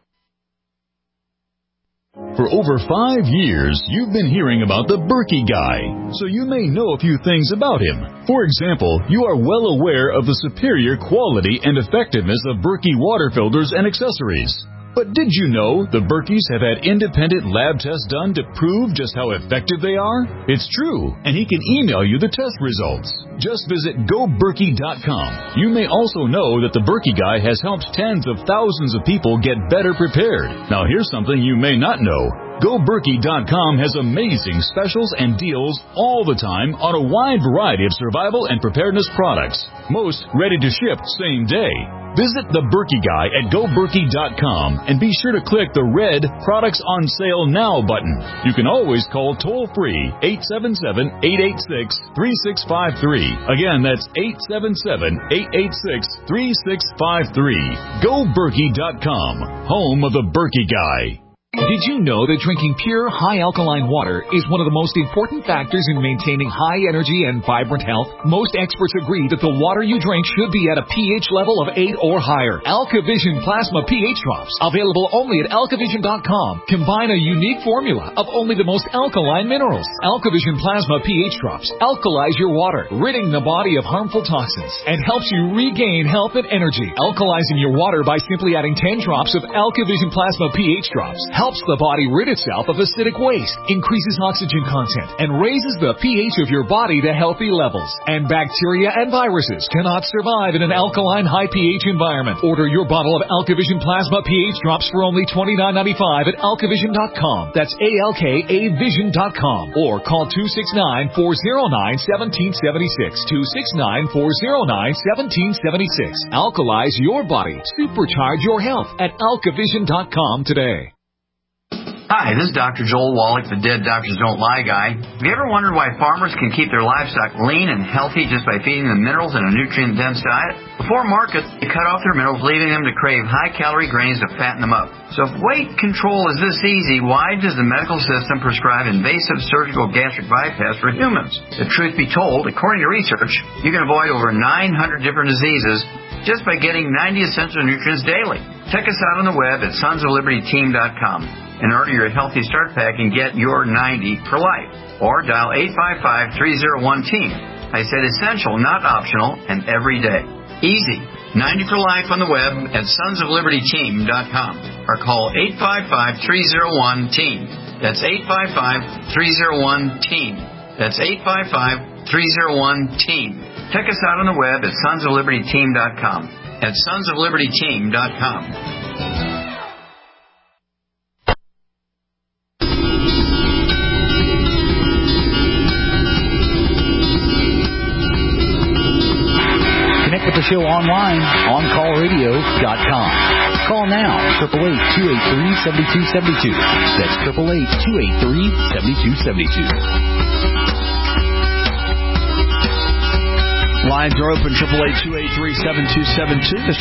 For over 5 years, you've been hearing about the Berkey Guy, so you may know a few things about him. For example, you are well aware of the superior quality and effectiveness of Berkey water filters and accessories. But did you know the Berkeys have had independent lab tests done to prove just how effective they are? It's true, and he can email you the test results. Just visit GoBerkey.com. You may also know that the Berkey Guy has helped tens of thousands of people get better prepared. Now here's something you may not know. GoBerkey.com has amazing specials and deals all the time on a wide variety of survival and preparedness products. Most ready to ship same day. Visit the Berkey Guy at GoBerkey.com and be sure to click the red Products on Sale Now button. You can always call toll-free 877-886-3653. Again, that's 877-886-3653. GoBerkey.com, home of the Berkey Guy.
Did you know that drinking pure, high-alkaline water is one of the most important factors in maintaining high energy and vibrant health? Most experts agree that the water you drink should be at a pH level of 8 or higher. AlkaVision Plasma pH Drops, available only at alkavision.com, combine a unique formula of only the most alkaline minerals. AlkaVision Plasma pH Drops alkalize your water, ridding the body of harmful toxins, and helps you regain health and energy. Alkalizing your water by simply adding 10 drops of AlkaVision Plasma pH Drops helps the body rid itself of acidic waste, increases oxygen content, and raises the pH of your body to healthy levels. And bacteria and viruses cannot survive in an alkaline high pH environment. Order your bottle of AlkaVision Plasma pH drops for only $29.95 at alkavision.com. That's ALKAvision.com. Or call 269-409-1776. 269-409-1776. Alkalize your body. Supercharge your health at alkavision.com today.
Hi, this is Dr. Joel Wallach, the Dead Doctors Don't Lie guy. Have you ever wondered why farmers can keep their livestock lean and healthy just by feeding them minerals in a nutrient-dense diet? Before markets, they cut off their minerals, leaving them to crave high-calorie grains to fatten them up. So if weight control is this easy, why does the medical system prescribe invasive surgical gastric bypass for humans? The truth be told, according to research, you can avoid over 900 different diseases just by getting 90 essential nutrients daily. Check us out on the web at sonsoflibertyteam.com. And order your Healthy Start Pack and get your 90 for life. Or dial 855-301-TEAM. I said essential, not optional, and every day. Easy. 90 for life on the web at sonsoflibertyteam.com. Or call 855-301-TEAM. That's 855-301-TEAM. That's 855-301-TEAM. Check us out on the web at sonsoflibertyteam.com. At sonsoflibertyteam.com.
With the show online, OnCallRadio.com. Call now, 888-283-7272. That's 888-283-7272.
Lines are open, 888-283-7272. That's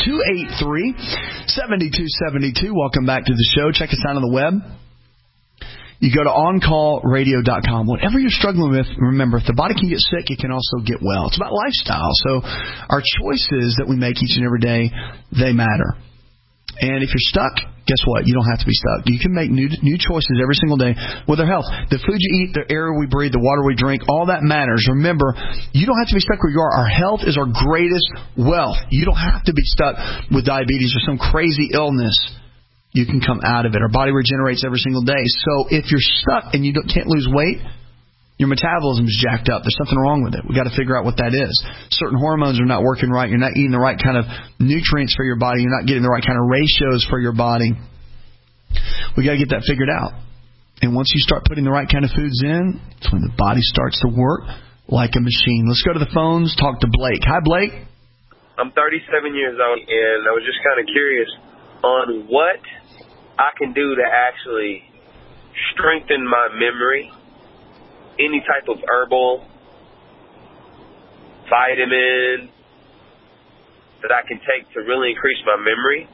888-283-7272. Welcome back to the show. Check us out on the web. You go to OnCallRadio.com. Whatever you're struggling with, remember, if the body can get sick, it can also get well. It's about lifestyle. So our choices that we make each and every day, they matter. And if you're stuck, guess what? You don't have to be stuck. You can make new choices every single day with our health. The food you eat, the air we breathe, the water we drink, all that matters. Remember, you don't have to be stuck where you are. Our health is our greatest wealth. You don't have to be stuck with diabetes or some crazy illness. You can come out of it. Our body regenerates every single day. So if you're stuck and you can't lose weight, your metabolism is jacked up. There's something wrong with it. We've got to figure out what that is. Certain hormones are not working right. You're not eating the right kind of nutrients for your body. You're not getting the right kind of ratios for your body. We've got to get that figured out. And once you start putting the right kind of foods in, it's when the body starts to work like a machine. Let's go to the phones, talk to Blake. Hi, Blake.
I'm 37 years old, and I was just kind of curious on what I can do to actually strengthen my memory. Any type of herbal, vitamin that I can take to really increase my memory.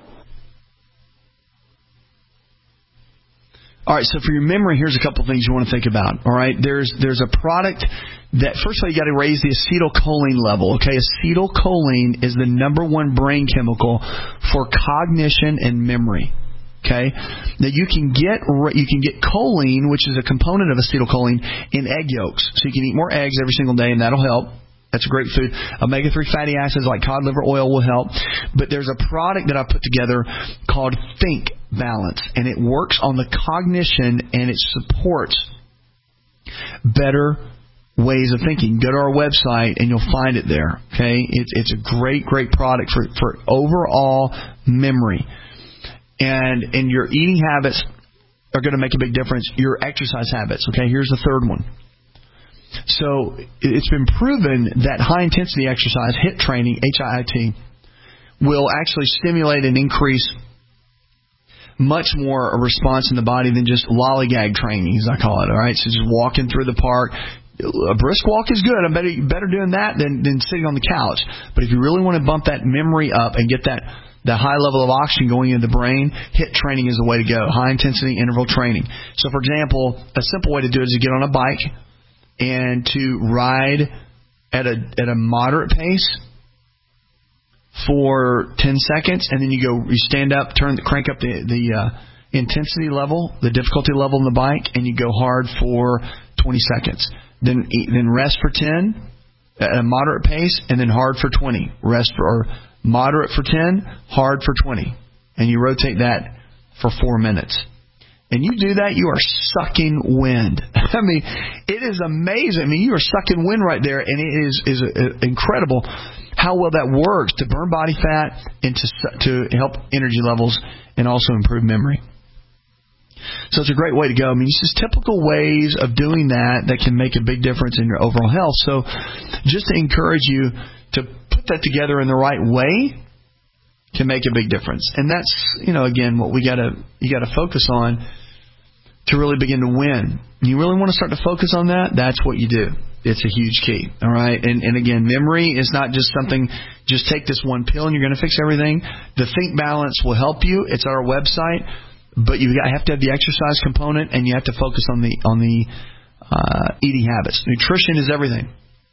All right, so for your memory, here's a couple things you want to think about. All right, there's a product that, first of all, you got to raise the acetylcholine level. Okay, acetylcholine is the number one brain chemical for cognition and memory. Okay, now you can get choline, which is a component of acetylcholine, in egg yolks. So you can eat more eggs every single day, and that'll help. That's a great food. Omega-3 fatty acids like cod liver oil will help. But there's a product that I put together called Think Balance, and it works on the cognition, and it supports better ways of thinking. Go to our website, and you'll find it there. Okay, it's a great product for overall memory. And your eating habits are going to make a big difference. Your exercise habits. Okay, here's the third one. So it's been proven that high-intensity exercise, HIIT training, HIIT, will actually stimulate and increase much more a response in the body than just lollygag training, as I call it. All right, so just walking through the park. A brisk walk is good. I'm better doing that than sitting on the couch. But if you really want to bump that memory up and get that high level of oxygen going into the brain, HIIT training is the way to go. High-intensity interval training. So, for example, a simple way to do it is to get on a bike and to ride at a moderate pace for 10 seconds, and then you stand up, crank up the intensity level, the difficulty level on the bike, and you go hard for 20 seconds. Then rest for 10 at a moderate pace, and then hard for 20. Or moderate for 10, hard for 20. And you rotate that for 4 minutes. and you do that, you are sucking wind. I mean, it is amazing. I mean, you are sucking wind right there, and it is incredible how well that works to burn body fat and to help energy levels and also improve memory. So it's a great way to go. I mean, it's just typical ways of doing that can make a big difference in your overall health. So just to encourage you to put that together in the right way can make a big difference. And that's, again, what you got to focus on to really begin to win. You really want to start to focus on that? That's what you do. It's a huge key. All right. And again, memory is not just something, just take this one pill and you're going to fix everything. The Think Balance will help you. It's on our website. But you have to have the exercise component, and you have to focus on the eating habits. Nutrition is everything.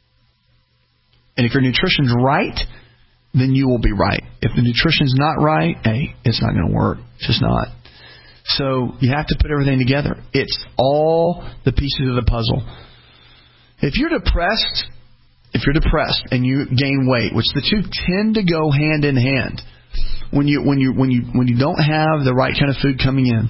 And if your nutrition's right, then you will be right. If the nutrition's not right, hey, it's not going to work. It's just not. So you have to put everything together. It's all the pieces of the puzzle. If you're depressed and you gain weight, which the two tend to go hand in hand. When you don't have the right kind of food coming in,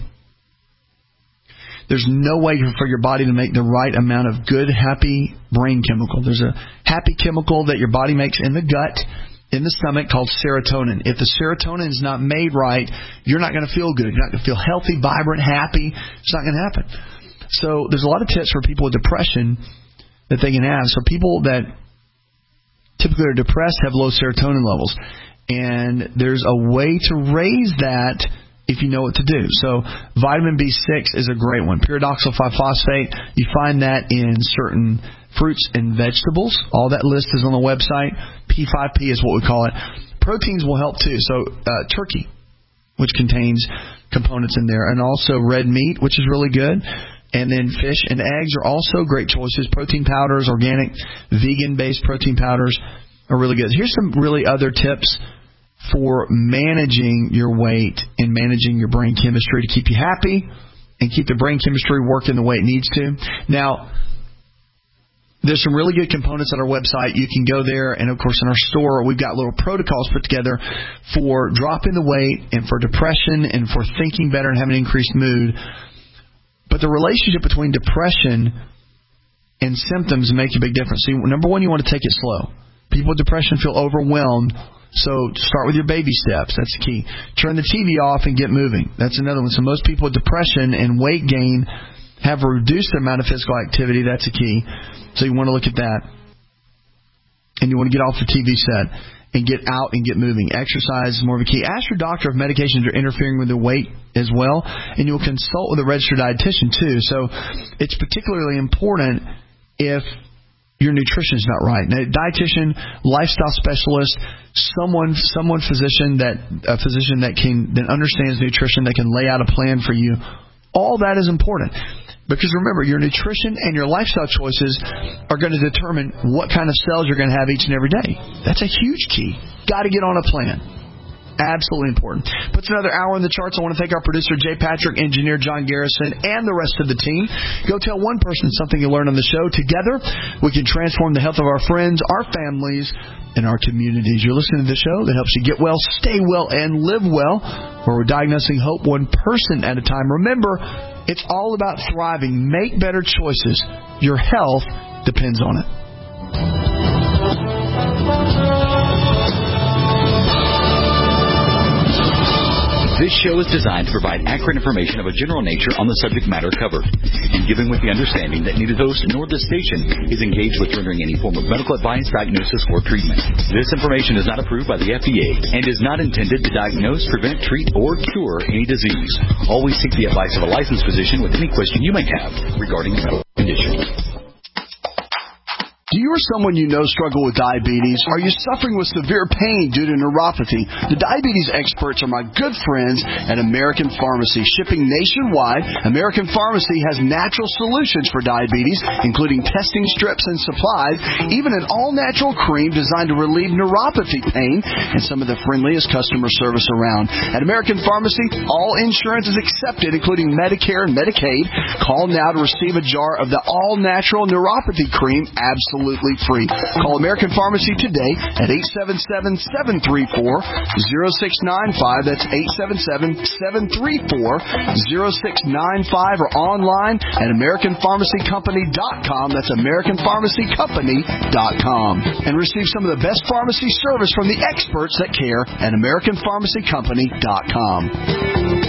there's no way for your body to make the right amount of good, happy brain chemical. There's a happy chemical that your body makes in the gut, in the stomach, called serotonin. If the serotonin is not made right, you're not going to feel good. You're not going to feel healthy, vibrant, happy. It's not going to happen. So there's a lot of tips for people with depression that they can have. So people that typically are depressed have low serotonin levels. And there's a way to raise that if you know what to do. So vitamin B6 is a great one. Pyridoxal 5-phosphate, you find that in certain fruits and vegetables. All that list is on the website. P5P is what we call it. Proteins will help too. So turkey, which contains components in there. And also red meat, which is really good. And then fish and eggs are also great choices. Protein powders, organic, vegan-based protein powders are really good. Here's some really other tips for managing your weight and managing your brain chemistry to keep you happy and keep the brain chemistry working the way it needs to. Now, there's some really good components on our website. You can go there, and of course in our store we've got little protocols put together for dropping the weight and for depression and for thinking better and having increased mood. But the relationship between depression and symptoms make a big difference. See, number one, you want to take it slow. People with depression feel overwhelmed, so start with your baby steps. That's the key. Turn the TV off and get moving. That's another one. So most people with depression and weight gain have a reduced amount of physical activity. That's a key. So you want to look at that. And you want to get off the TV set and get out and get moving. Exercise is more of a key. Ask your doctor if medications are interfering with the weight as well, and you'll consult with a registered dietitian too. So it's particularly important if your nutrition is not right. Now, dietitian, lifestyle specialist, a physician that understands nutrition, that can lay out a plan for you. All that is important. Because remember, your nutrition and your lifestyle choices are going to determine what kind of cells you're going to have each and every day. That's a huge key. Got to get on a plan. Absolutely important. Puts another hour in the charts. I want to thank our producer, Jay Patrick, engineer John Garrison, and the rest of the team. Go tell one person something you learned on the show. Together, we can transform the health of our friends, our families, and our communities. You're listening to the show that helps you get well, stay well, and live well, where we're diagnosing hope one person at a time. Remember, it's all about thriving. Make better choices. Your health depends on it.
This show is designed to provide accurate information of a general nature on the subject matter covered, and given with the understanding that neither host nor this station is engaged with rendering any form of medical advice, diagnosis, or treatment. This information is not approved by the FDA and is not intended to diagnose, prevent, treat, or cure any disease. Always seek the advice of a licensed physician with any question you may have regarding your medical condition.
Do you or someone you know struggle with diabetes? Are you suffering with severe pain due to neuropathy? The diabetes experts are my good friends at American Pharmacy. Shipping nationwide, American Pharmacy has natural solutions for diabetes, including testing strips and supplies, even an all-natural cream designed to relieve neuropathy pain, and some of the friendliest customer service around. At American Pharmacy, all insurance is accepted, including Medicare and Medicaid. Call now to receive a jar of the all-natural neuropathy cream absolutely
completely free. Call American Pharmacy today at 877-734-0695. That's 877-734-0695, or online at AmericanPharmacyCompany.com. That's AmericanPharmacyCompany.com. And receive some of the best pharmacy service from the experts that care at AmericanPharmacyCompany.com.